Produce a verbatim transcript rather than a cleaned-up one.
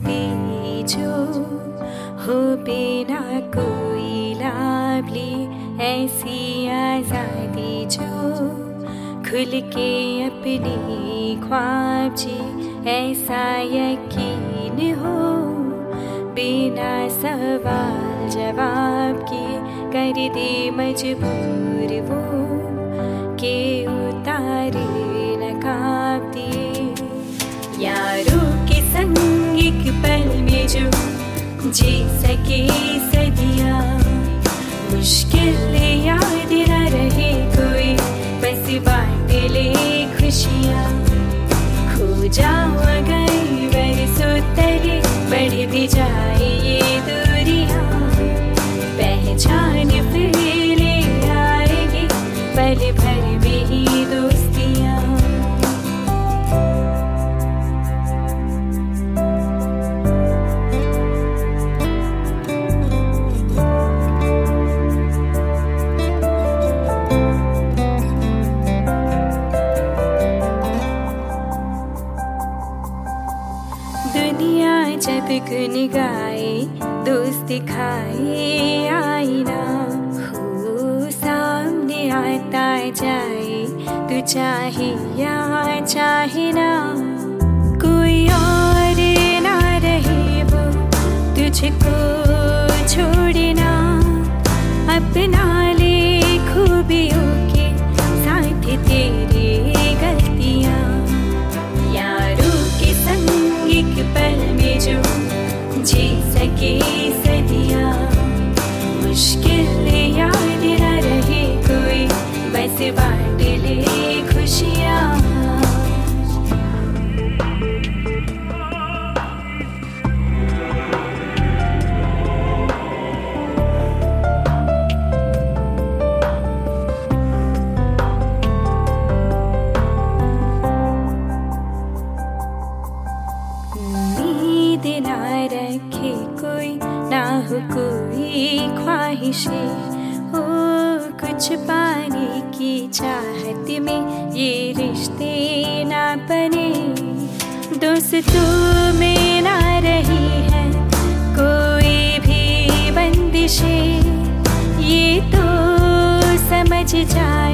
दोस्ती जो हो बिना कोई लाभ लिए, ऐसी आज़ादी जो खुल के अपने ख्वाब जी, ऐसा यकीन हो बिना सवाल जवाब किए, कर दे मजबूर वो के उतारे नकाब दिए। यारों के संग एक पल में जो जी सके सदियाँ, मुश्किल याद न रहे कोई, बस बांट ले खुशियाँ। खो जाओ अगर बरसों तले, बढ़ भी जाए ये दूरियाँ, पहचान फिर ले आएगी पल भर में ही दोस्तियाँ। दुनिया जब गुन गाए, दोस्त दिखाए आईना, हो सामने आता जाए, तू चाहे या चाहे ना, कोई और ना रहे वो तुझको छोड़ना, अपना ले खूबियों के साथ तेरे गलतियाँ। यारों के संग एक पल में जो जी सके सदियाँ, मुश्किल याद न रहे कोई, बस बांट ले खुशियाँ। उम्मीद ना रखे कोई, ना हो कोई ख्वाहिशें, हो कुछ पाने की चाहत में ये रिश्ते ना बने। दोस्तों में ना रही है कोई भी बंदिशें, ये तो समझ जाए